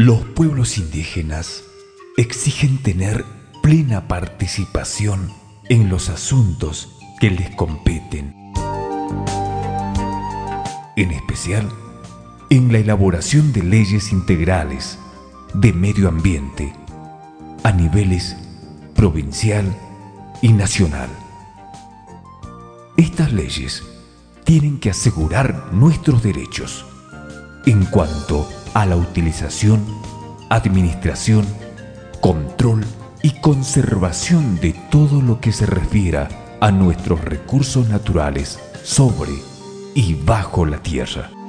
Los pueblos indígenas exigen tener plena participación en los asuntos que les competen, en especial en la elaboración de leyes integrales de medio ambiente a niveles provincial y nacional. Estas leyes tienen que asegurar nuestros derechos en cuanto a la utilización, administración, control y conservación de todo lo que se refiera a nuestros recursos naturales sobre y bajo la tierra.